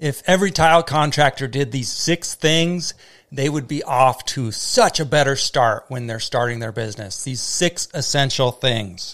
If every tile contractor did these 6 things, they would be off to such a better start when they're starting their business. These 6 essential things.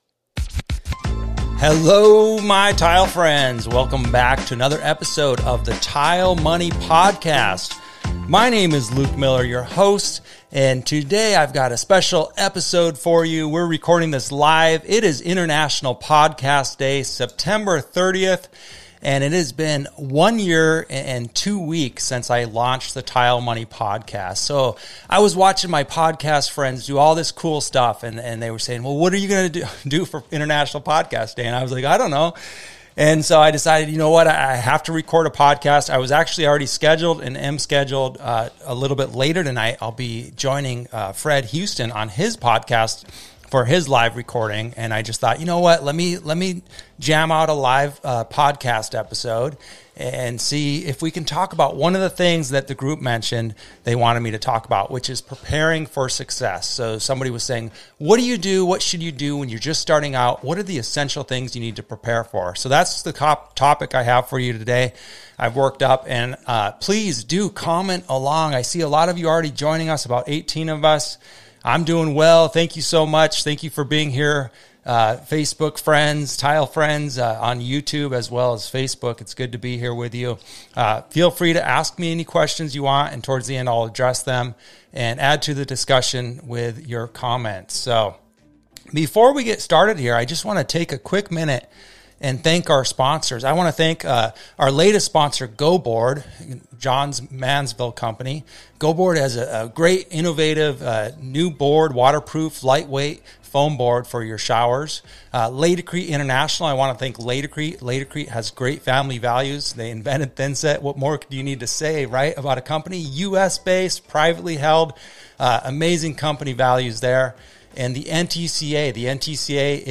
Hello, my tile friends. Welcome back to another episode of the Tile Money Podcast. My name is Luke Miller, your host, and today I've got a special episode for you. We're recording this live. It is International Podcast Day, September 30th. And it has been 1 year and 2 weeks since I launched the Tile Money Podcast. So I was watching my podcast friends do all this cool stuff, and they were saying, well, what are you going to do for International Podcast Day? And I was like, I don't know. And so I decided, you know what, I have to record a podcast. I was actually already scheduled and am scheduled a little bit later tonight. I'll be joining Fred Houston on his podcast for his live recording, and I just thought, you know what, let me jam out a live podcast episode and see if we can talk about one of the things that the group mentioned they wanted me to talk about, which is preparing for success. So somebody was saying, what do you do? What should you do when you're just starting out? What are the essential things you need to prepare for? So that's the topic I have for you today. I've worked up, and please do comment along. I see a lot of you already joining us, about 18 of us. I'm doing well. Thank you so much. Thank you for being here. Facebook friends, tile friends on YouTube as well as Facebook. It's good to be here with you. Feel free to ask me any questions you want, and towards the end, I'll address them and add to the discussion with your comments. So before we get started here, I just want to take a quick minute and thank our sponsors. I want to thank our latest sponsor, GoBoard, John's Mansville company. GoBoard has a great, innovative new board, waterproof, lightweight foam board for your showers. Laticrete International, I want to thank Laticrete. Laticrete has great family values. They invented thinset. What more do you need to say, right, about a company? U.S.-based, privately held, amazing company values there. And the NTCA. The NTCA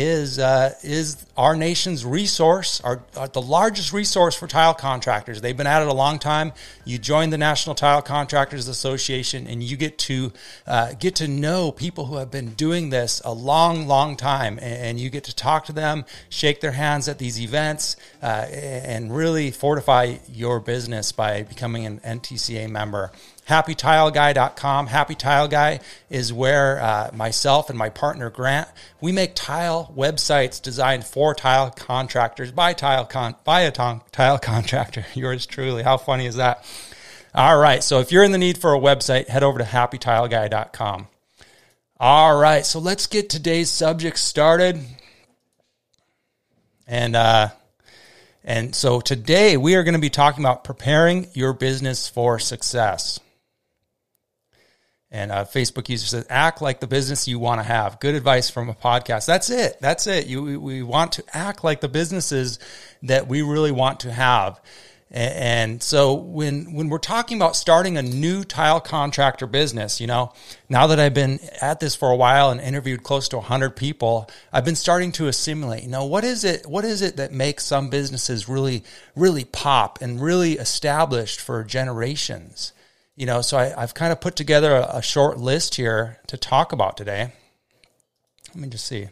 is our nation's resource, the largest resource for tile contractors. They've been at it a long time. You join the National Tile Contractors Association, and you get to know people who have been doing this a long, long time, and you get to talk to them, shake their hands at these events, and really fortify your business by becoming an NTCA member. HappyTileGuy.com. Happy Tile Guy is where myself and my partner Grant, we make tile websites designed for tile contractors by a tile contractor. Yours truly. How funny is that? All right. So if you're in the need for a website, head over to HappyTileGuy.com. All right. So let's get today's subject started. And so today we are going to be talking about preparing your business for success. And Facebook user says, act like the business you want to have. Good advice from a podcast. That's it. We want to act like the businesses that we really want to have. And so when we're talking about starting a new tile contractor business, now that I've been at this for a while and interviewed close to 100 people, I've been starting to assimilate, what is it that makes some businesses really, really pop and really established for generations? So I've kind of put together a short list here to talk about today. Let me just see.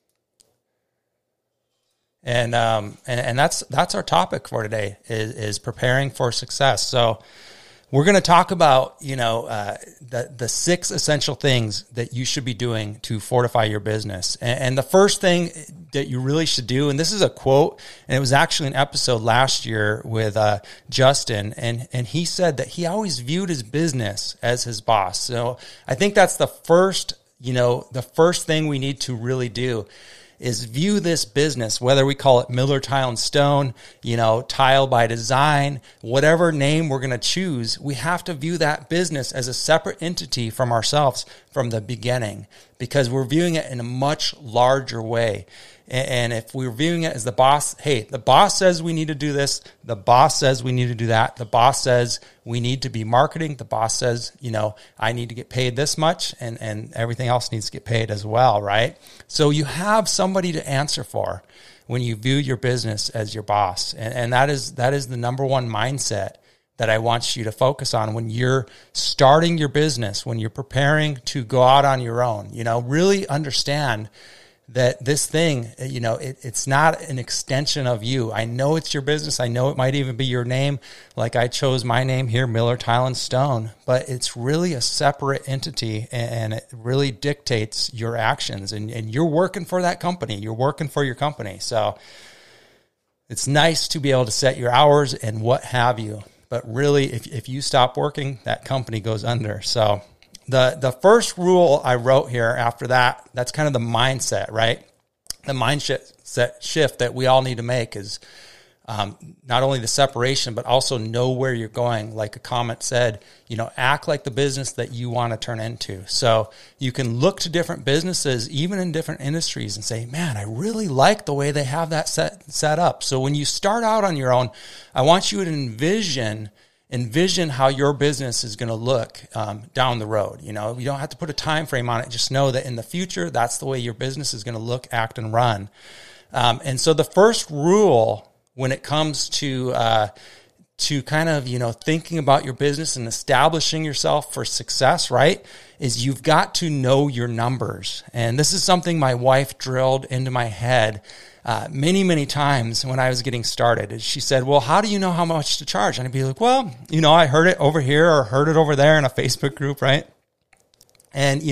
And that's our topic for today is preparing for success. So we're going to talk about, the 6 essential things that you should be doing to fortify your business. And the first thing that you really should do, and this is a quote, and it was actually an episode last year with Justin, and he said that he always viewed his business as his boss. So I think that's the first thing we need to really do is view this business, whether we call it Miller Tile and Stone, Tile by Design, whatever name we're going to choose, we have to view that business as a separate entity from ourselves from the beginning, because we're viewing it in a much larger way. And if we're viewing it as the boss, hey, the boss says we need to do this. The boss says we need to do that. The boss says we need to be marketing. The boss says, I need to get paid this much, and everything else needs to get paid as well, right? So you have somebody to answer for when you view your business as your boss. And that is the number one mindset that I want you to focus on when you're starting your business, when you're preparing to go out on your own. Really understand that this thing, it's not an extension of you. I know it's your business. I know it might even be your name. Like I chose my name here, Miller, Tile and Stone, but it's really a separate entity, and it really dictates your actions, and you're working for that company. You're working for your company. So it's nice to be able to set your hours and what have you. But really, if you stop working, that company goes under. So the first rule I wrote here after that's kind of the mindset, right? The mindset shift that we all need to make is not only the separation, but also know where you're going. Like a comment said, act like the business that you want to turn into. So you can look to different businesses, even in different industries, and say, man, I really like the way they have that set up. So when you start out on your own, I want you to envision how your business is going to look down the road. You don't have to put a time frame on it. Just know that in the future, that's the way your business is going to look, act, and run. And so the first rule when it comes to kind of, thinking about your business and establishing yourself for success, right, is you've got to know your numbers. And this is something my wife drilled into my head many, many times when I was getting started. She said, well, how do you know how much to charge? And I'd be like, well, I heard it over here or heard it over there in a Facebook group, right? And,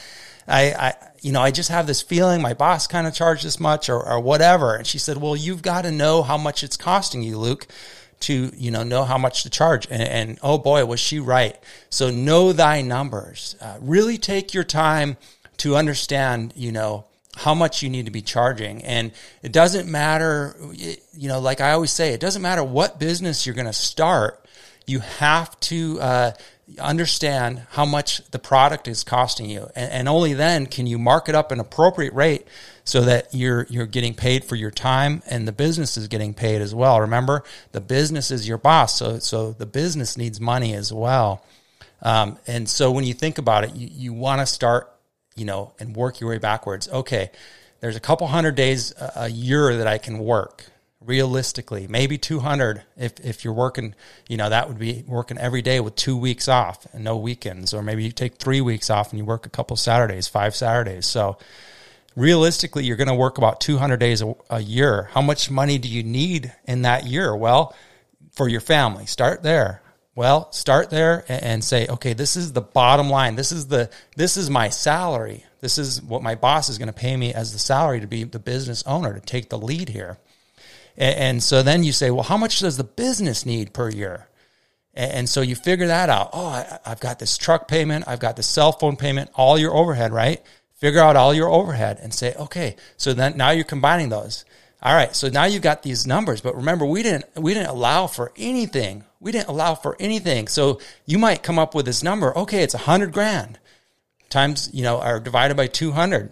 I just have this feeling my boss kind of charged this much or whatever. And she said, well, you've got to know how much it's costing you, Luke, to, know how much to charge. And oh boy, was she right. So know thy numbers. Really take your time to understand, how much you need to be charging. And it doesn't matter, like I always say, it doesn't matter what business you're going to start. You have to understand how much the product is costing you. And only then can you mark it up an appropriate rate so that you're getting paid for your time and the business is getting paid as well. Remember, the business is your boss. So the business needs money as well. And so when you think about it, you want to start, and work your way backwards. Okay, there's a couple hundred days a year that I can work realistically, maybe 200 if you're working, that would be working every day with 2 weeks off and no weekends, or maybe you take 3 weeks off and you work a couple Saturdays, 5 Saturdays. So realistically, you're going to work about 200 days a year. How much money do you need in that year? Well, for your family, start there. Well, start there and say, okay, this is the bottom line. This is my salary. This is what my boss is going to pay me as the salary to be the business owner, to take the lead here. And so then you say, well, how much does the business need per year? And so you figure that out. Oh, I've got this truck payment. I've got the cell phone payment, all your overhead, right? Figure out all your overhead and say, okay, so then now you're combining those. All right, so now you've got these numbers, but remember, we didn't allow for anything. We didn't allow for anything. So you might come up with this number. Okay, it's $100,000 times, or divided by 200.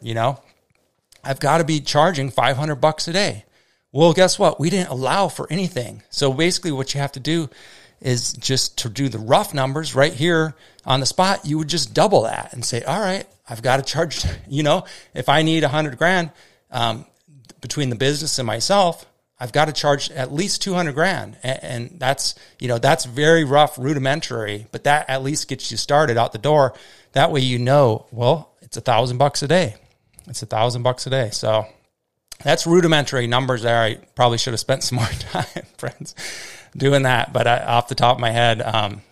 I've got to be charging $500 a day. Well, guess what? We didn't allow for anything. So basically, what you have to do is just to do the rough numbers right here on the spot. You would just double that and say, all right, I've got to charge. If I need $100,000. Between the business and myself, I've got to charge at least $200,000. And that's, that's very rough, rudimentary, but that at least gets you started out the door. That way, well, it's $1,000 a day. It's $1,000 a day. So that's rudimentary numbers there. I probably should have spent some more time, friends, doing that. But off the top of my head,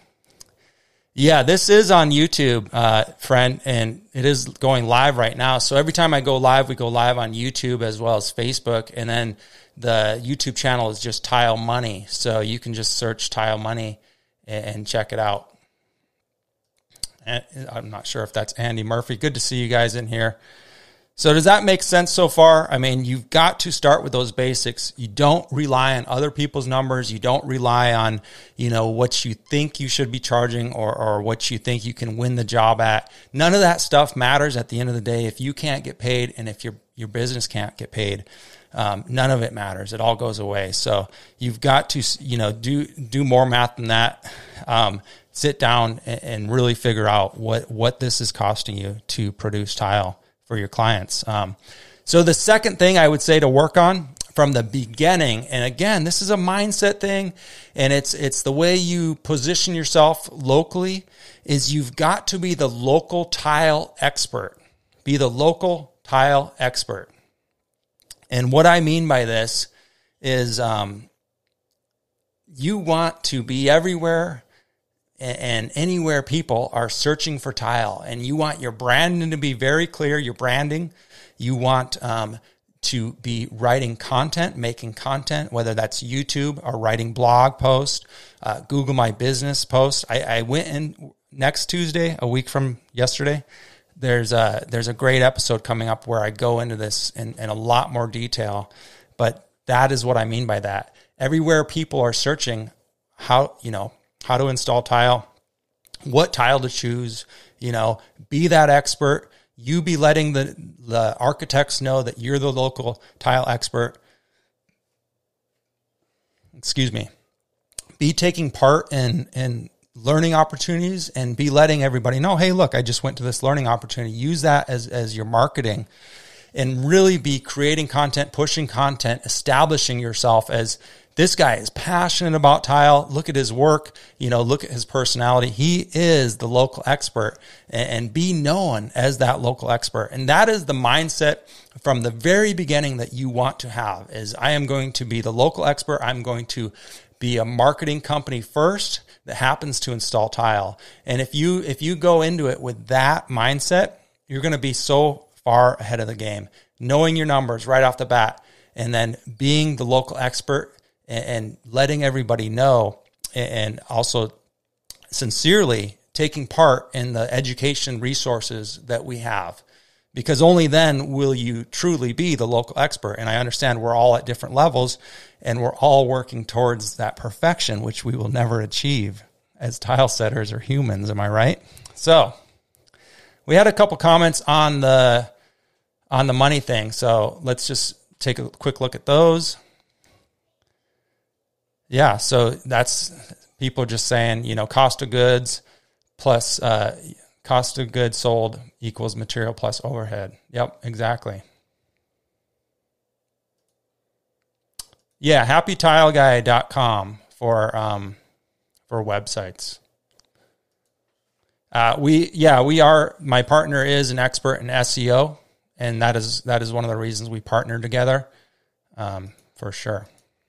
yeah, this is on YouTube, friend, and it is going live right now. So every time I go live, we go live on YouTube as well as Facebook. And then the YouTube channel is just Tile Money. So you can just search Tile Money and check it out. And I'm not sure if that's Andy Murphy. Good to see you guys in here. So does that make sense so far? I mean, you've got to start with those basics. You don't rely on other people's numbers. You don't rely on, what you think you should be charging or what you think you can win the job at. None of that stuff matters at the end of the day. If you can't get paid and if your business can't get paid, none of it matters. It all goes away. So you've got to, do more math than that. Sit down and really figure out what this is costing you to produce tile for your clients. So the second thing I would say to work on from the beginning, and again, this is a mindset thing, and it's the way you position yourself locally, is you've got to be the local tile expert. Be the local tile expert. And what I mean by this is you want to be everywhere and anywhere people are searching for tile, and you want your branding to be very clear, your branding. You want to be writing content, making content, whether that's YouTube or writing blog posts, Google My Business posts. I went in next Tuesday, a week from yesterday. There's a great episode coming up where I go into this in a lot more detail, but that is what I mean by that. Everywhere people are searching how to install tile, what tile to choose, be that expert. You be letting the architects know that you're the local tile expert. Excuse me. Be taking part in learning opportunities and be letting everybody know, hey, look, I just went to this learning opportunity. Use that as your marketing and really be creating content, pushing content, establishing yourself as this guy is passionate about tile. Look at his work, look at his personality. He is the local expert, and be known as that local expert. And that is the mindset from the very beginning that you want to have is I am going to be the local expert. I'm going to be a marketing company first that happens to install tile. And if you go into it with that mindset, you're going to be so far ahead of the game, knowing your numbers right off the bat, and then being the local expert and letting everybody know, and also sincerely taking part in the education resources that we have, because only then will you truly be the local expert. And I understand we're all at different levels and we're all working towards that perfection, which we will never achieve as tile setters or humans. Am I right? So we had a couple comments on the money thing. So let's just take a quick look at those. Yeah, so that's people just saying, cost of goods plus cost of goods sold equals material plus overhead. Yep, exactly. Yeah, happytileguy.com for websites. We are, my partner is an expert in SEO, and that is one of the reasons we partnered together, for sure.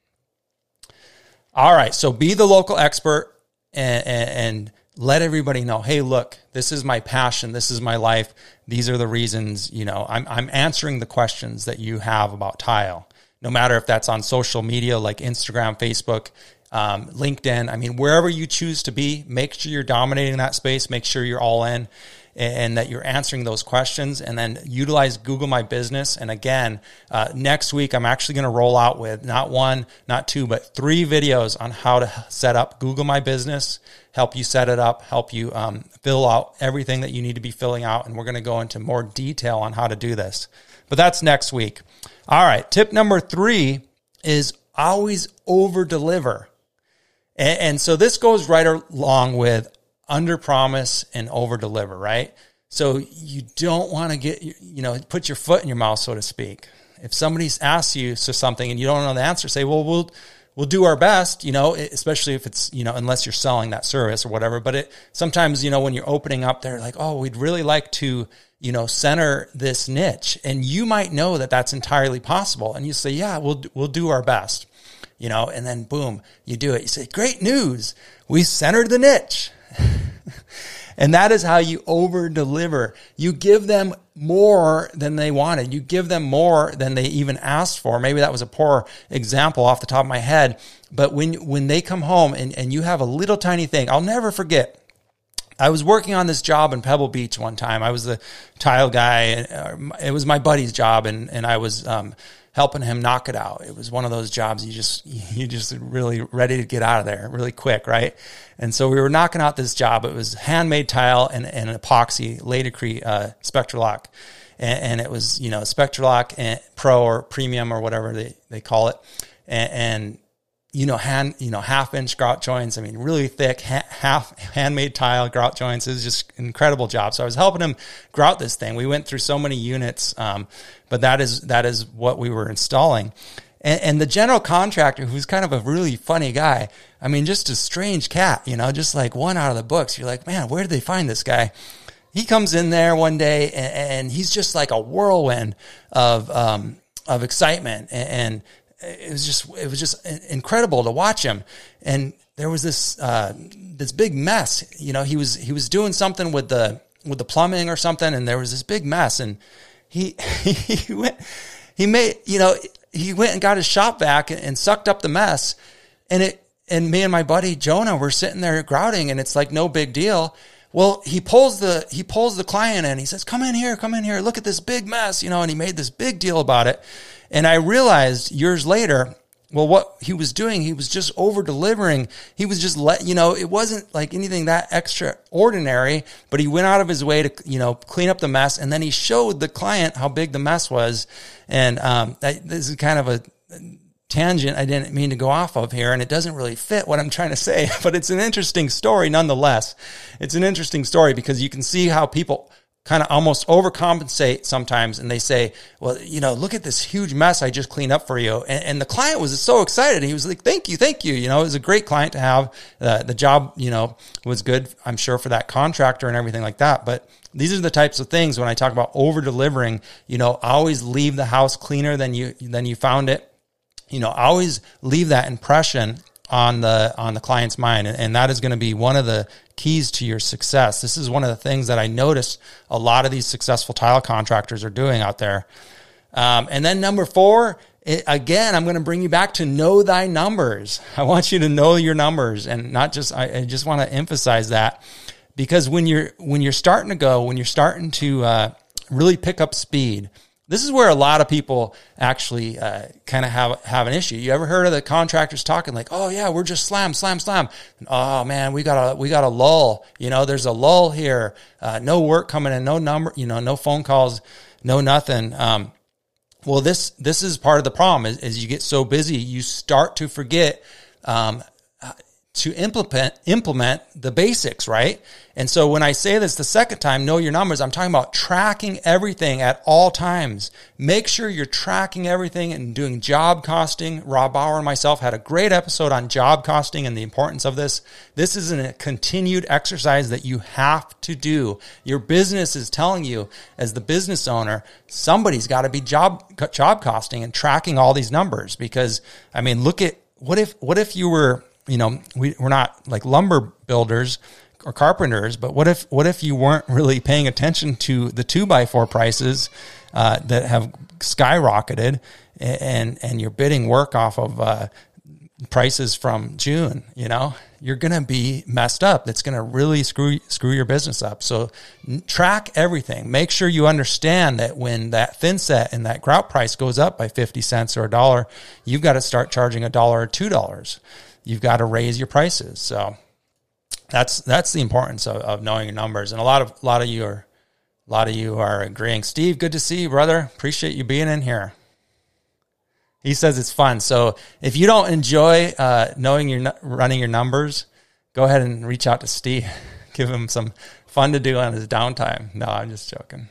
All right, so be the local expert and let everybody know, hey, look, this is my passion. This is my life. These are the reasons, I'm answering the questions that you have about tile, no matter if that's on social media like Instagram, Facebook, LinkedIn. I mean, wherever you choose to be, make sure you're dominating that space. Make sure you're all in and that you're answering those questions, and then utilize Google My Business. And again, next week, I'm actually going to roll out with not one, not two, but 3 videos on how to set up Google My Business, help you set it up, help you fill out everything that you need to be filling out. And we're going to go into more detail on how to do this, but that's next week. All right. Tip number 3 is always over deliver. And so this goes right along with under promise and over deliver, right? So you don't want to get, put your foot in your mouth, so to speak. If somebody's asked you something and you don't know the answer, say, well, we'll do our best, especially if it's, unless you're selling that service or whatever. But sometimes, when you're opening up, they're like, oh, we'd really like to, center this niche. And you might know that that's entirely possible. And you say, yeah, we'll do our best, and then boom, you do it. You say, great news. We centered the niche. And that is how you over deliver. You give them more than they wanted. You give them more than they even asked for. Maybe that was a poor example off the top of my head. But when they come home and you have a little tiny thing, I'll never forget. I was working on this job in Pebble Beach one time. I was the tile guy. It was my buddy's job, and I was helping him knock it out. It was one of those jobs you just really ready to get out of there really quick, right? And so we were knocking out this job. It was handmade tile and an epoxy Laticrete Spectralock, and it was Spectralock and Pro or Premium or whatever they call it, and half-inch grout joints. I mean, really thick, half handmade tile grout joints. It was just an incredible job. So I was helping him grout this thing. We went through so many units, but that is what we were installing. And the general contractor, who's kind of a really funny guy, I mean, just a strange cat, just like one out of the books. You're like, man, where did they find this guy? He comes in there one day and he's just like a whirlwind of of excitement, and it was just incredible to watch him. And there was this big mess. You know, he was doing something with the plumbing or something, and there was this big mess, and he went and got his shop vac and sucked up the mess, and me and my buddy Jonah were sitting there grouting, and it's like no big deal. Well, he pulls the client in. He says, come in here. Look at this big mess, and he made this big deal about it. And I realized years later, well, what he was doing, he was just over delivering. He was just it wasn't like anything that extraordinary, but he went out of his way to, clean up the mess. And then he showed the client how big the mess was. And this is kind of a tangent I didn't mean to go off of here, and it doesn't really fit what I'm trying to say, but it's an interesting story nonetheless. It's an interesting story because you can see how people kind of almost overcompensate sometimes, and they say, well, look at this huge mess I just cleaned up for you. And the client was so excited. He was like, thank you. It was a great client to have. The job, was good, I'm sure, for that contractor and everything like that. But these are the types of things when I talk about over delivering, always leave the house cleaner than you found it. Always leave that impression on the client's mind. And that is going to be one of the keys to your success. This is one of the things that I noticed a lot of these successful tile contractors are doing out there. And then number 4, again, I'm going to bring you back to know thy numbers. I want you to know your numbers, and not just, I just want to emphasize that, because when you're starting to really pick up speed, this is where a lot of people actually kind of have an issue. You ever heard of the contractors talking like, "Oh yeah, we're just slam. And, oh man, we got a lull. There's a lull here. No work coming in, no number. No phone calls, no nothing." Well, this is part of the problem. Is you get so busy, you start to forget to implement the basics, right? And so when I say this the second time, know your numbers, I'm talking about tracking everything at all times. Make sure you're tracking everything and doing job costing. Rob Bauer and myself had a great episode on job costing and the importance of this. This is a continued exercise that you have to do. Your business is telling you, as the business owner, somebody's got to be job costing and tracking all these numbers. Because, I mean, look at what if you were, we're not like lumber builders or carpenters, but what if you weren't really paying attention to the 2x4 prices that have skyrocketed, and you're bidding work off of prices from June? You're going to be messed up. That's going to really screw your business up. So track everything. Make sure you understand that when that thin set and that grout price goes up by 50 cents or $1, you've got to start charging $1 or $2. You've got to raise your prices. So that's the importance of knowing your numbers. And a lot of you are agreeing. Steve, good to see you, brother. Appreciate you being in here. He says it's fun. So if you don't enjoy running your numbers, go ahead and reach out to Steve. Give him some fun to do on his downtime. No, I'm just joking.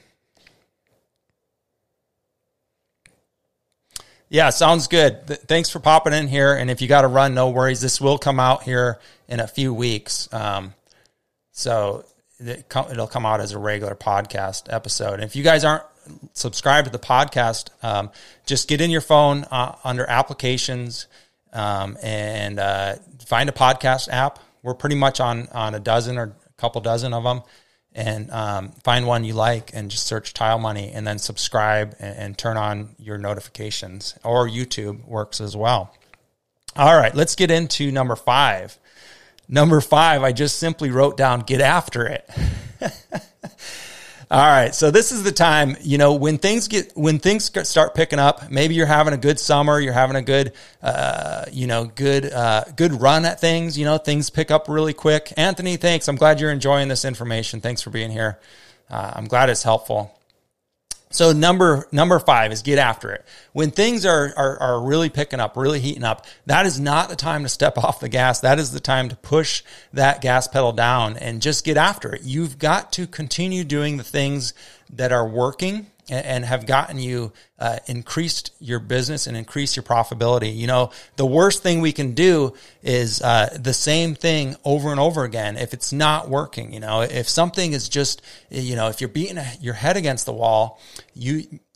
Yeah, sounds good. Thanks for popping in here. And if you got to run, no worries. This will come out here in a few weeks. So it'll come out as a regular podcast episode. And if you guys aren't subscribed to the podcast, just get in your phone under applications and find a podcast app. We're pretty much on a dozen or a couple dozen of them. And find one you like and just search Tile Money, and then subscribe and turn on your notifications. Or YouTube works as well. All right, let's get into number 5. Number 5, I just simply wrote down, get after it. All right, so this is the time, when things start picking up. Maybe you're having a good summer, you're having a good, good run at things. Things pick up really quick. Anthony, thanks. I'm glad you're enjoying this information. Thanks for being here. I'm glad it's helpful. So number 5 is get after it. When things are really picking up, really heating up, that is not the time to step off the gas. That is the time to push that gas pedal down and just get after it. You've got to continue doing the things that are working and have gotten you increased your business and increase your profitability. The worst thing we can do is the same thing over and over again if it's not working. If something is just, if you're beating your head against the wall,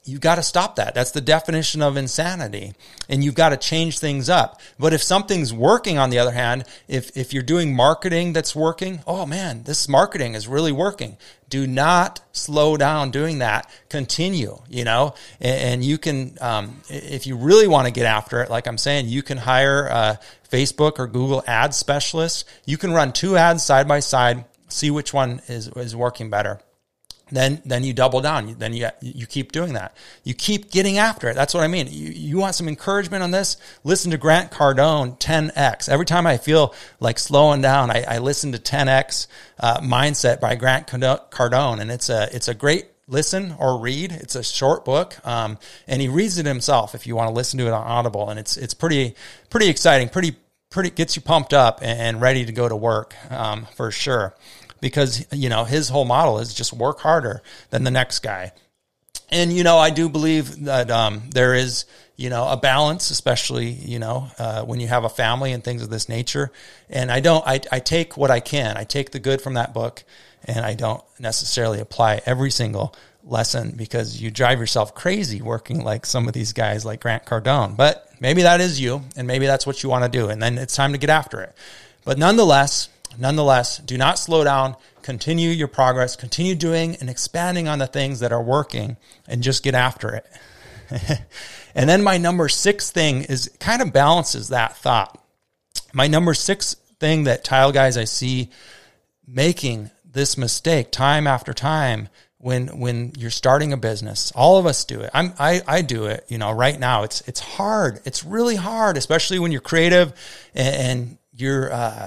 you got to stop that. That's the definition of insanity. And you've got to change things up. But if something's working, on the other hand, if you're doing marketing that's working, oh man, this marketing is really working. Do not slow down doing that. Continue, and you can, if you really want to get after it, like I'm saying, you can hire a Facebook or Google ad specialist. You can run 2 ads side by side, see which one is working better. Then you double down. Then you keep doing that. You keep getting after it. That's what I mean. You want some encouragement on this? Listen to Grant Cardone, 10X. Every time I feel like slowing down, I listen to 10X Mindset by Grant Cardone, and it's a great listen or read. It's a short book, and he reads it himself. If you want to listen to it on Audible, and it's pretty exciting. Pretty gets you pumped up and ready to go to work for sure. Because, his whole model is just work harder than the next guy. And, I do believe that there is, a balance, especially, when you have a family and things of this nature. And I take what I can. I take the good from that book, and I don't necessarily apply every single lesson, because you drive yourself crazy working like some of these guys like Grant Cardone. But maybe that is you, and maybe that's what you want to do. And then it's time to get after it. But nonetheless, do not slow down. Continue your progress. Continue doing and expanding on the things that are working, and just get after it. And then my number 6 thing is kind of balances that thought. My number 6 thing that tile guys I see making this mistake time after time when you're starting a business. All of us do it. I do it. Right now it's hard. It's really hard, especially when you're creative and you're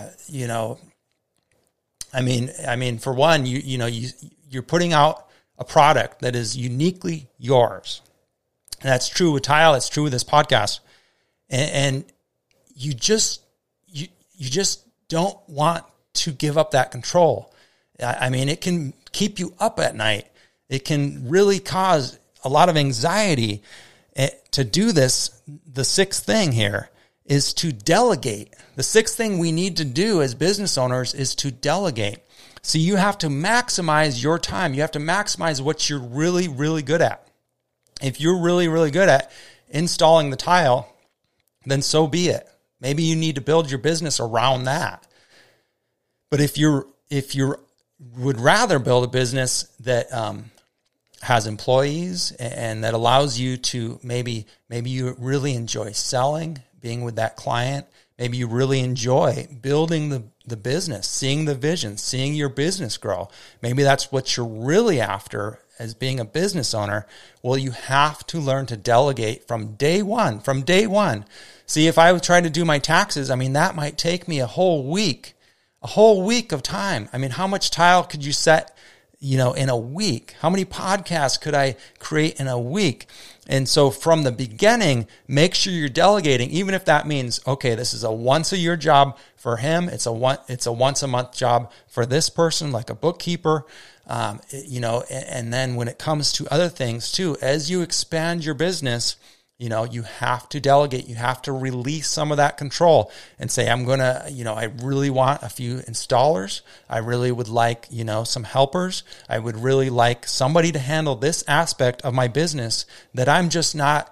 I mean, for one, you're putting out a product that is uniquely yours. And that's true with Tile. It's true with this podcast. And you just don't want to give up that control. I mean, it can keep you up at night. It can really cause a lot of anxiety to do this. The 6th thing here is to delegate. The 6th thing we need to do as business owners is to delegate. So you have to maximize your time. You have to maximize what you're really, really good at. If you're really, really good at installing the tile, then so be it. Maybe you need to build your business around that. But if you would rather build a business that has employees and that allows you to maybe you really enjoy selling, being with that client. Maybe you really enjoy building the business, seeing the vision, seeing your business grow. Maybe that's what you're really after as being a business owner. Well, you have to learn to delegate from day one. See, if I would try to do my taxes, that might take me a whole week of time. How much tile could you set, in a week? How many podcasts could I create in a week? And so from the beginning, make sure you're delegating, even if that means, okay, this is a once a year job for him. It's a once a month job for this person, like a bookkeeper. And then when it comes to other things too, as you expand your business, you have to delegate. You have to release some of that control and say, I'm going to, I really want a few installers. I really would like, some helpers. I would really like somebody to handle this aspect of my business that I'm just not,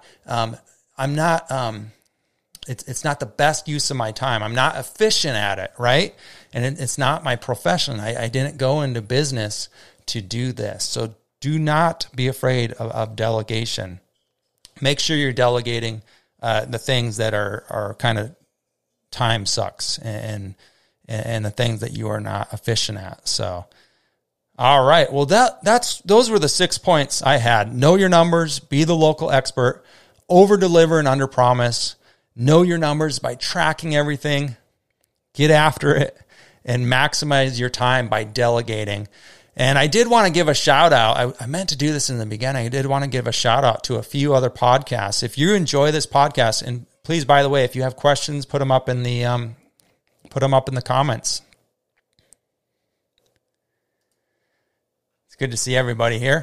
it's not the best use of my time. I'm not efficient at it, right? And it's not my profession. I didn't go into business to do this. So do not be afraid of delegation. Make sure you're delegating the things that are kind of time sucks and the things that you are not efficient at. So, all right. Well, those were the 6 points I had. Know your numbers, be the local expert, over deliver and under promise. Know your numbers by tracking everything, get after it, and maximize your time by delegating. And I did want to give a shout out. I meant to do this in the beginning. I did want to give a shout out to a few other podcasts. If you enjoy this podcast, and please, by the way, if you have questions, put them up in the comments. It's good to see everybody here.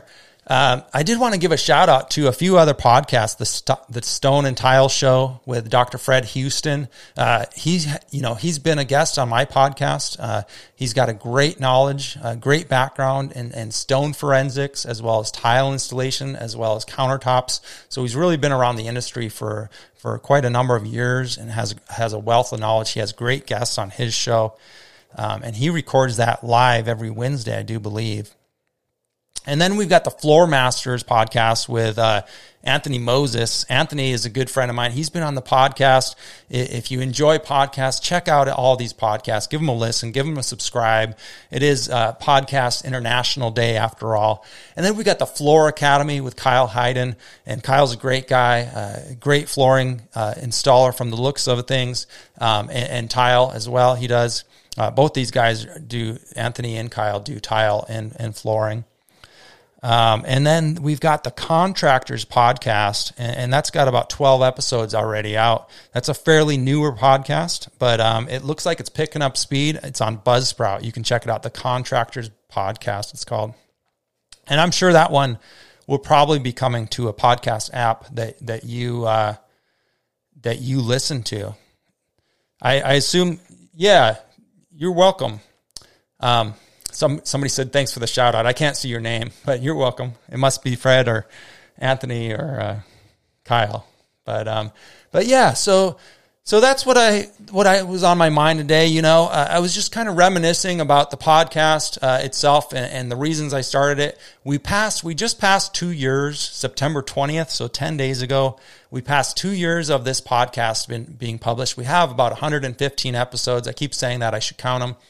I did want to give a shout out to a few other podcasts. The Stone and Tile Show with Dr. Fred Houston. He's been a guest on my podcast. He's got a great knowledge, a great background in stone forensics, as well as tile installation, as well as countertops. So he's really been around the industry for quite a number of years and has a wealth of knowledge. He has great guests on his show. And he records that live every Wednesday, I do believe. And then we've got the Floor Masters podcast with Anthony Moses. Anthony is a good friend of mine. He's been on the podcast. If you enjoy podcasts, check out all these podcasts. Give them a listen. Give them a subscribe. It is Podcast International Day after all. And then we got the Floor Academy with Kyle Hayden. And Kyle's a great guy, great flooring installer from the looks of things, and tile as well. He does. Both these guys do, Anthony and Kyle do tile and flooring. And then we've got the Contractors podcast, and that's got about 12 episodes already out. That's a fairly newer podcast, but it looks like it's picking up speed. It's on Buzzsprout. You can check it out. The Contractors podcast, it's called. And I'm sure that one will probably be coming to a podcast app that you listen to. I assume, yeah, you're welcome. Somebody said, thanks for the shout out. I can't see your name, but you're welcome. It must be Fred or Anthony or Kyle. But yeah, so that's what I was on my mind today. I was just kind of reminiscing about the podcast itself and the reasons I started it. We just passed 2 years, September 20th. So 10 days ago, we passed 2 years of this podcast being published. We have about 115 episodes. I keep saying that. I should count them.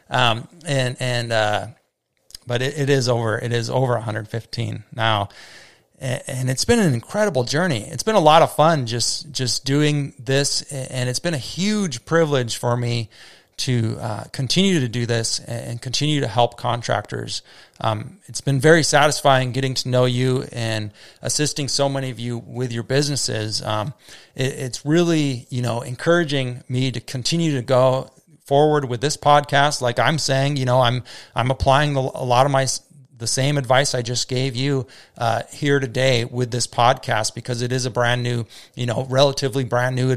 But it is over 115 now. And it's been an incredible journey. It's been a lot of fun just doing this. And it's been a huge privilege for me to continue to do this and continue to help contractors. It's been very satisfying getting to know you and assisting so many of you with your businesses. It's really, encouraging me to continue to go forward with this podcast. Like I'm saying, I'm applying a lot of the same advice I just gave you here today with this podcast, because it is a brand new, relatively brand new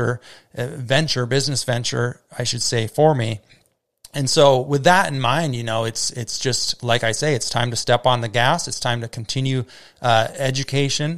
business venture, I should say, for me. And so with that in mind, it's just like I say, it's time to step on the gas. It's time to continue education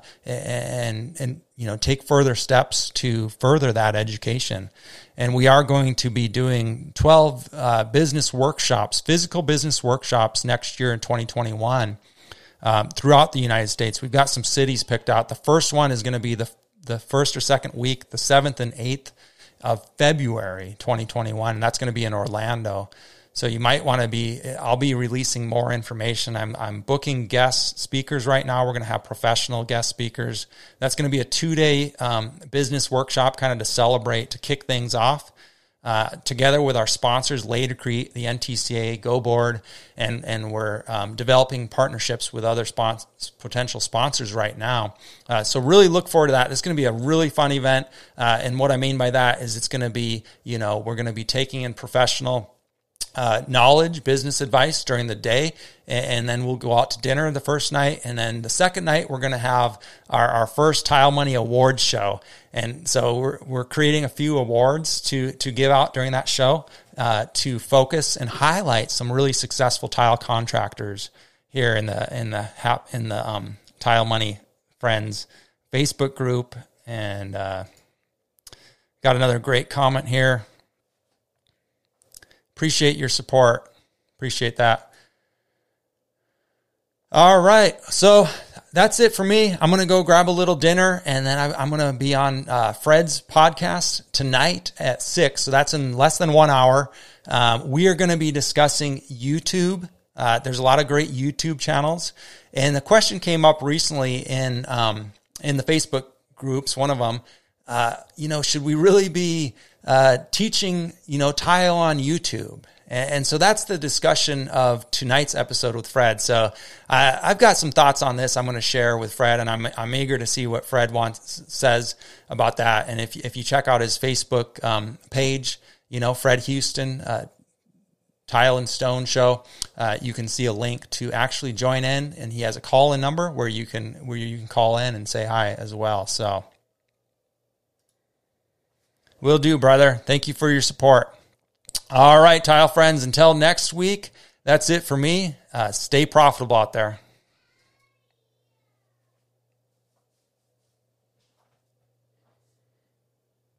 and take further steps to further that education. And we are going to be doing 12 business workshops, physical business workshops next year in 2021 throughout the United States. We've got some cities picked out. The first one is going to be the first or second week, the 7th and 8th of February 2021, and that's going to be in Orlando. So you might want to I'll be releasing more information. I'm booking guest speakers right now. We're going to have professional guest speakers. That's going to be a 2-day business workshop kind of to celebrate, to kick things off together with our sponsors, Laticrete, the NTCA, Go Board, and we're developing partnerships with other potential sponsors right now. So really look forward to that. It's going to be a really fun event. And what I mean by that is it's going to be, we're going to be taking in professional knowledge, business advice during the day, and then we'll go out to dinner the first night, and then the second night we're going to have our first Tile Money Awards show. And so we're creating a few awards to give out during that show to focus and highlight some really successful tile contractors here in the Tile Money Friends Facebook group. And got another great comment here. Appreciate your support. Appreciate that. All right. So that's it for me. I'm going to go grab a little dinner, and then I'm going to be on Fred's podcast tonight at 6. So that's in less than 1 hour. We are going to be discussing YouTube. There's a lot of great YouTube channels. And the question came up recently in the Facebook groups, one of them, should we really be teaching, tile on YouTube? And so that's the discussion of tonight's episode with Fred. So I've got some thoughts on this I'm going to share with Fred, and I'm eager to see what Fred says about that. And if you check out his Facebook page, Fred Houston, Tile and Stone Show, you can see a link to actually join in, and he has a call-in number where you can call in and say hi as well. So, will do, brother. Thank you for your support. All right, tile friends. Until next week, that's it for me. Stay profitable out there.